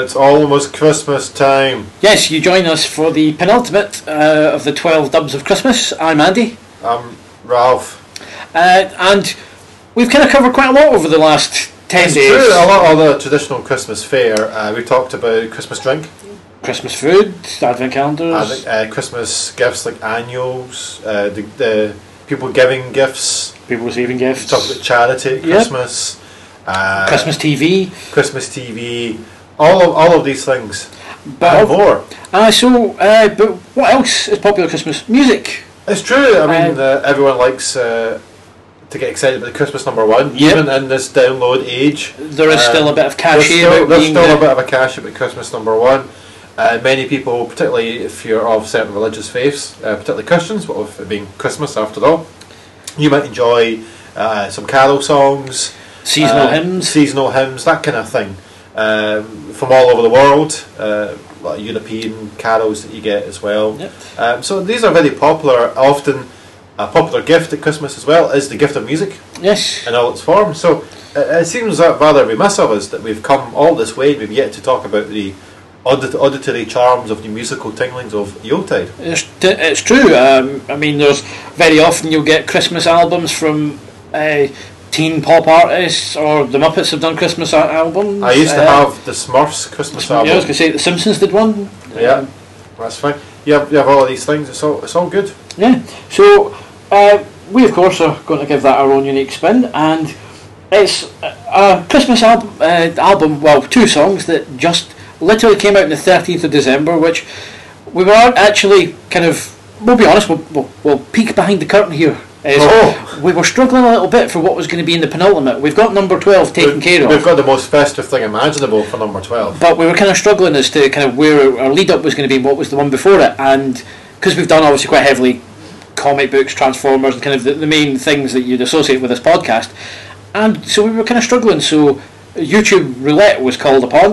It's almost Christmas time. Yes, you join us for the penultimate of the 12 Dubs of Christmas. I'm Andy. I'm Ralph. And we've kind of covered quite a lot over the last 10 days. True, a lot of the traditional Christmas fare. We talked about Christmas drink, Christmas food, Advent calendars, Christmas gifts like annuals, the people giving gifts, people receiving gifts. Talked about charity at Christmas, Christmas TV, all of these things, but and more. But what else is popular Christmas music? It's true. I mean, everyone likes to get excited about the Christmas number one. Yep. Even in this download age, there is still a bit of cachet. There's still a bit of a cachet about Christmas number one. Many people, particularly if you're of certain religious faiths, particularly Christians, but with it being Christmas after all, you might enjoy some carol songs, seasonal hymns, that kind of thing, from all over the world. Like European carols that you get as well. Yep. So these are very popular. Often a popular gift at Christmas as well is the gift of music. Yes. In all its forms. So it seems rather remiss of us that we've come all this way and we've yet to talk about the auditory charms of the musical tinglings of Yuletide. It's true. I mean, there's very often you'll get Christmas albums from teen pop artists, or the Muppets have done Christmas albums. I used to have the Smurfs Christmas album. Yeah, I was going to say the Simpsons did one. Yeah, that's fine. You have all of these things. It's all good. Yeah. So we of course are going to give that our own unique spin, and it's a Christmas album. Well, two songs that just literally came out on the 13th of December, which we were actually kind of. We'll be honest. We'll peek behind the curtain here. We were struggling a little bit for what was going to be in the penultimate. We've got number 12 taken care of. We've got the most festive thing imaginable for number 12. But we were kind of struggling as to kind of where our lead up was going to be and what was the one before it. And because we've done obviously quite heavily comic books, Transformers, and kind of the main things that you'd associate with this podcast. And so we were kind of struggling. So YouTube Roulette was called upon.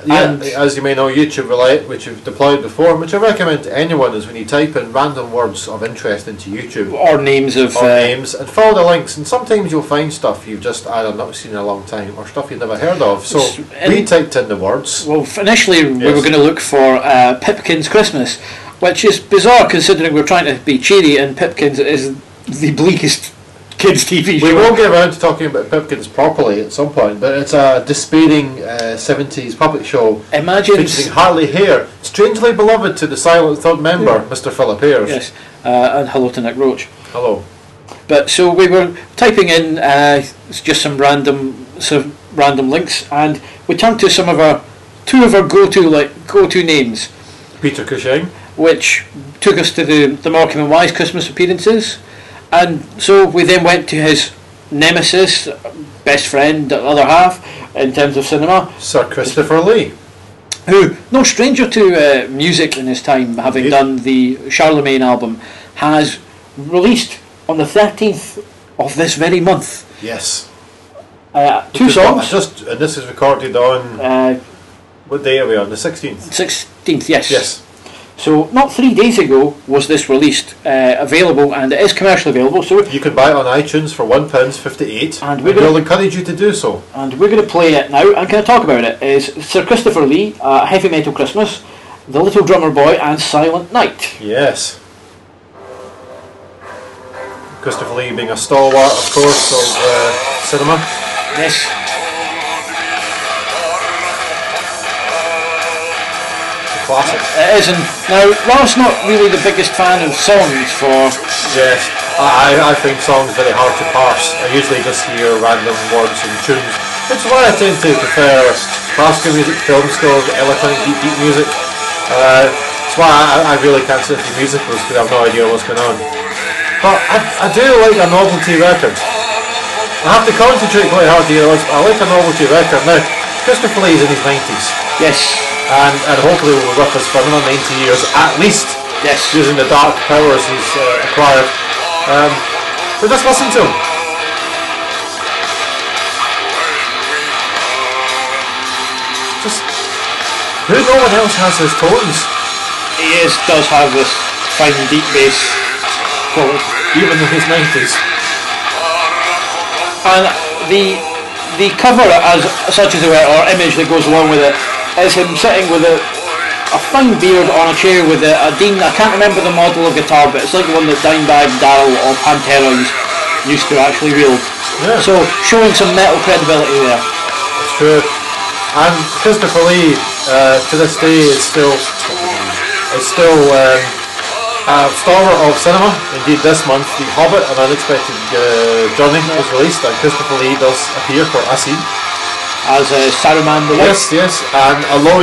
As you may know, YouTube Roulette, which you've deployed before, which I recommend to anyone, is when you type in random words of interest into YouTube. Or names, and follow the links, and sometimes you'll find stuff you've just either not seen in a long time, or stuff you've never heard of. So we typed in the words. Well, initially we were going to look for Pipkin's Christmas, which is bizarre considering we're trying to be cheery, and Pipkin's is the bleakest kids TV show. We will get around to talking about Pipkins properly at some point, but it's a despairing 70s puppet show featuring Harley Hare, strangely beloved to the silent third member, Mr. Philip Ayres. Yes, and hello to Nick Roach. Hello. But so we were typing in just some random links, and we turned to two of our go-to names. Peter Cushing, which took us to the Morecambe and Wise Christmas appearances. And so we then went to his nemesis, best friend, the other half, in terms of cinema, Sir Christopher Lee, who, no stranger to music in his time, having done the Charlemagne album, has released on the 13th of this very month. Yes. Two songs. And this is recorded on what day are we on? The 16th. 16th, yes. Yes. So not 3 days ago was this released, available, and it is commercially available. So you can buy it on iTunes for £1.58, and we'll encourage you to do so. And we're going to play it now and kind of talk about it. Is Sir Christopher Lee, Heavy Metal Christmas, The Little Drummer Boy, and Silent Night. Yes. Christopher Lee being a stalwart, of course, of cinema. Yes. Classic. It is, and now Ralph's not really the biggest fan of songs for. Yes, I find songs very hard to parse. I usually just hear random words and tunes, which is why I tend to prefer classical music, film scores, electronic deep music. That's why I really can't sit through musicals because I have no idea what's going on. But I do like a novelty record. I have to concentrate quite hard here. I like a novelty record. Now, Christopher Lee's in his 90s. Yes. And hopefully will be with us for another 90 years at least. Yes. Using the dark powers he's acquired. So just listen to him. No one else has his tones. He does have this fine deep bass quality, even in his 90s. And the cover as such as it were, or image that goes along with it, is him sitting with a fine beard on a chair with a Dean. I can't remember the model of guitar, but it's like the one that Dimebag Darrell of Pantera used to actually wield. Yeah. So showing some metal credibility there. It's true. And Christopher Lee, to this day, is still a stalwart of cinema. Indeed, this month, The Hobbit: An Unexpected Journey was released, and Christopher Lee does appear for a scene as Saruman the White. Yes. And although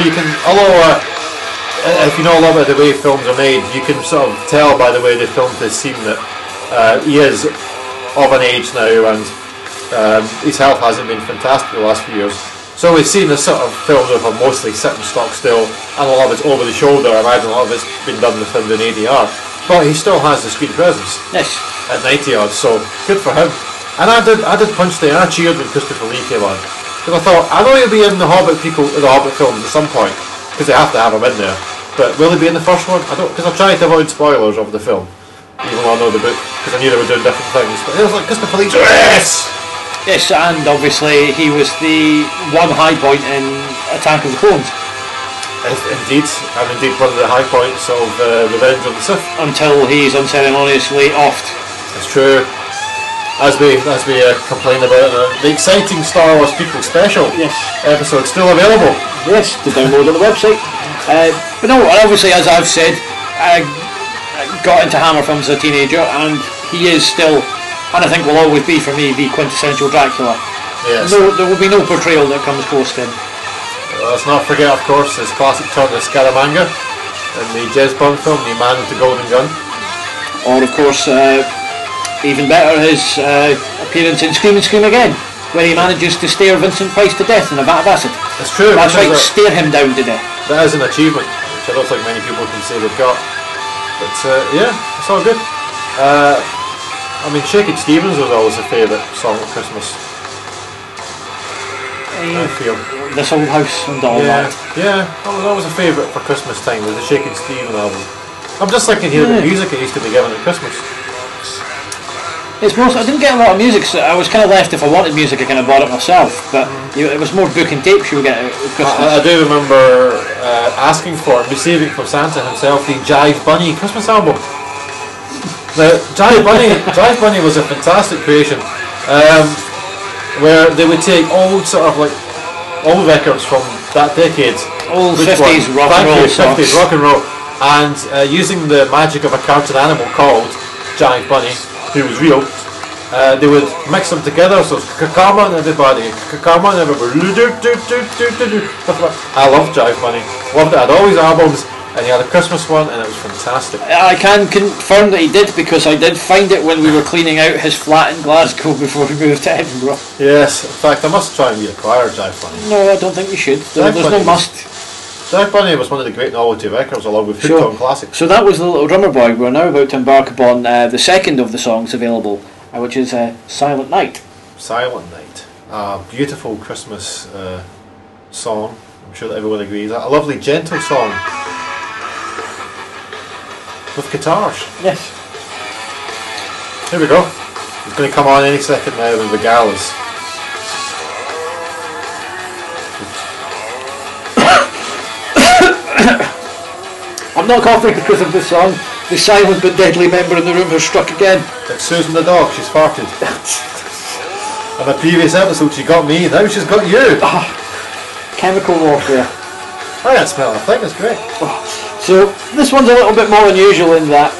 if you know a lot about the way films are made, you can sort of tell by the way they filmed this scene that he is of an age now, and his health hasn't been fantastic the last few years. So we've seen this sort of films of him mostly sitting stock still, and a lot of it's over the shoulder. I imagine a lot of it's been done with him in ADR, but he still has the screen presence. Yes. At 90 odd, so good for him. And I did punch the air. I cheered when Christopher Lee came on, because I thought, I know he'll be in the Hobbit films at some point, because they have to have him in there. But will he be in the first one? I don't, because I've tried to avoid spoilers of the film, even though I know the book, because I knew they were doing different things. But it was like Christopher Lee. Yes, and obviously he was the one high point in Attack of the Clones. Indeed, and indeed one of the high points of Revenge of the Sith. Until he's unceremoniously offed. It's true. As we complain about the exciting Star Wars People Special episode still available. Yes, to download on the website. But no, obviously, as I've said, I got into Hammer films as a teenager, and he is still, and I think will always be for me, the quintessential Dracula. Yes. No, there will be no portrayal that comes close to him. Let's not forget, of course, his classic turn as Scaramanga in the James Bond film, The Man with the Golden Gun. Or, of course, even better, his appearance in Scream and Scream Again, where he manages to stare Vincent Price to death in a vat of acid. It's true. That's right, stare him down to death. That is an achievement, which I don't think many people can say they've got. But yeah, it's all good. I mean, Shakin' Stevens was always a favourite song at Christmas. I feel. This Old House and all that. Yeah, that was always a favourite for Christmas time, was the Shakin' Stevens album. I'm just thinking here the music it used to be given at Christmas. It's most, I didn't get a lot of music, so I was kind of left. If I wanted music, I kind of bought it myself. But it was more book and tapes you would get at Christmas. I do remember asking for and receiving from Santa himself the Jive Bunny Christmas album. The Jive Bunny was a fantastic creation, where they would take old old records from that decade, old 50s rock and roll songs. 50s rock and roll, and using the magic of a cartoon animal called Jive Bunny, who was real, they would mix them together. So Come on everybody, come on everybody. I loved Jive Bunny, loved it. I had all his albums, and he had a Christmas one, and it was fantastic. I can confirm that he did, because I did find it when we were cleaning out his flat in Glasgow before we moved to Edinburgh. Yes, in fact, I must try and reacquire Jive Bunny. No, I don't think you should. There's no must. Jive Bunny was one of the great novelty records, along with Hooked on Classics. So that was The Little Drummer Boy. We're now about to embark upon the second of the songs available, which is Silent Night. Silent Night. A beautiful Christmas song. I'm sure that everyone agrees. A lovely, gentle song. With guitars. Yes. Here we go. It's going to come on any second now with the Gallas. I'm not coughing because of this song. The silent but deadly member in the room has struck again. It's Susan the dog, she's farted. In a previous episode she got me, now she's got you. Chemical warfare. I can't smell a thing, it's great. So this one's a little bit more unusual in that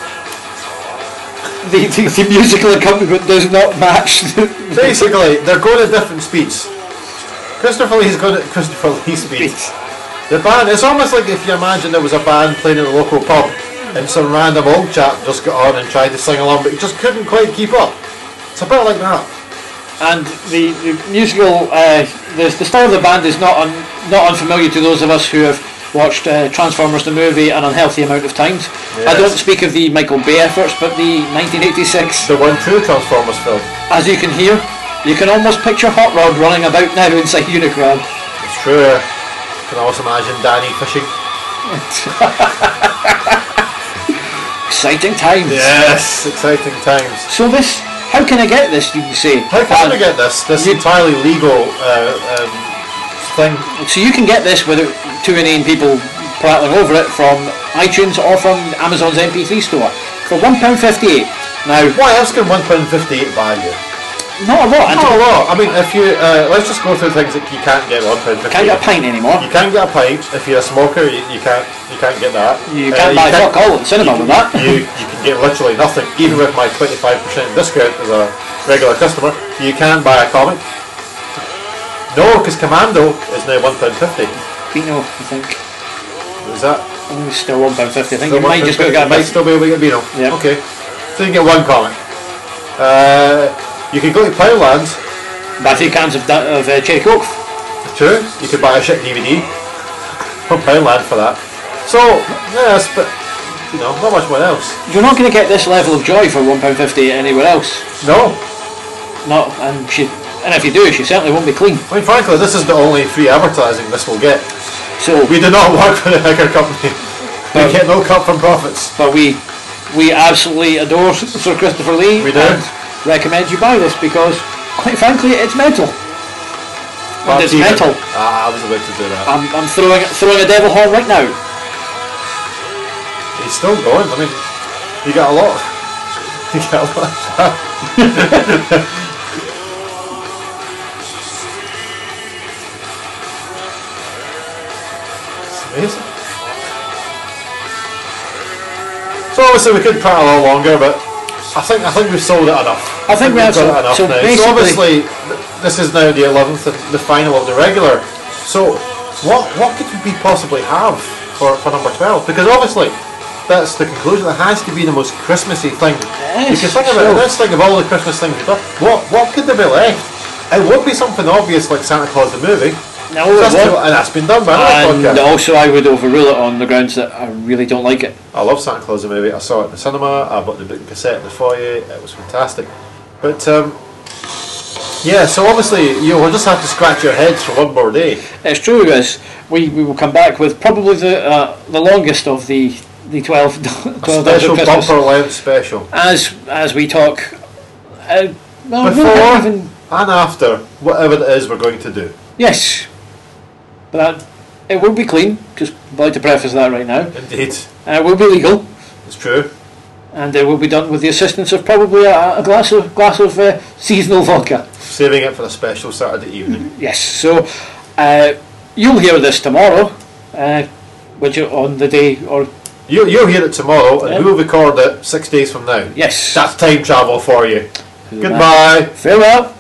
the musical accompaniment does not match. Basically, they're going at different speeds. Christopher Lee's going at Christopher Lee speeds. The band, it's almost like if you imagine there was a band playing at a local pub and some random old chap just got on and tried to sing along, but he just couldn't quite keep up. It's a bit like that. And the musical, the style of the band is not unfamiliar to those of us who have watched Transformers the movie an unhealthy amount of times. Yes. I don't speak of the Michael Bay efforts, but the 1986... The one true Transformers film. As you can hear, you can almost picture Hot Rod running about now inside Unicron. It's true. You can also imagine Danny fishing. Exciting times. Yes, exciting times. So this, how can I get this, you say? How can I get this? This entirely legal thing. So you can get this without too many people prattling over it from iTunes or from Amazon's MP3 store for £1.58. Now, Why else can £1.58 buy you? not a lot. And Not a lot. I mean, if you let's just go through things that you can't get £1.58. can't get a pint anymore. You can't get a pint if you're a smoker. You can't get that. You can't buy fuck all at the cinema with that. You can get literally nothing. Even with my 25% discount as a regular customer, you can't buy a comic. No, because Commando is now £1.50. Beano, I think. Is that? It's still £1.50. I think Still you might just go get a might bite. still be able to get Beano. Yeah. Okay. So you can get one comic. You can go to Poundland. Buy 3 cans of Cherry Coke. True. You could buy a shit DVD from Poundland for that. So yes, but not much more else. You're not going to get this level of joy for £1.50 anywhere else. No. Not, and if you do, she certainly won't be clean. I mean, frankly, this is the only free advertising this will get. So We do not work for the bigger company. We But- get no cut from profits. but we absolutely adore Sir Christopher Lee. We do. And recommend you buy this because, quite frankly, it's mental. And it's mental. I was about to do that. I'm throwing a devil horn right now. He's still going. I mean, you got a lot. You got a lot. It's amazing. So obviously we could prattle a lot longer, but I think we've sold it enough. I think we have done sold- it enough so now. basically- So obviously this is now the 11th, the final of the regular. So what could we possibly have for number 12? Because obviously that's the conclusion. It has to be the most Christmassy thing. Yes, You can think about so- it. Let's think of all the Christmas things we've done. What could there be left? It would be something obvious like Santa Claus the movie. No, So it won't. and that's been done by another And podcast. also, I would overrule it on the grounds that I really don't like it. I love Santa Claus the movie. I saw it in the cinema. I bought the book and cassette in the foyer. It was fantastic. But yeah, so obviously you'll just have to scratch your heads for one more day. It's true, as we will come back with probably the longest of the 12 A days special of Christmas bumper length special. as we talk. Well, we Before don't even, and after whatever it is we're going to do. yes, but it will be clean. Just like to preface that right now. Indeed, It will be legal, it's true. and it will be done with the assistance of probably a glass of seasonal vodka. Saving it for a special Saturday evening. Yes, so you'll hear this tomorrow, which on the day or You'll hear it tomorrow, and Yeah. we'll record it 6 days from now. yes. That's time travel for you. Goodbye. Farewell.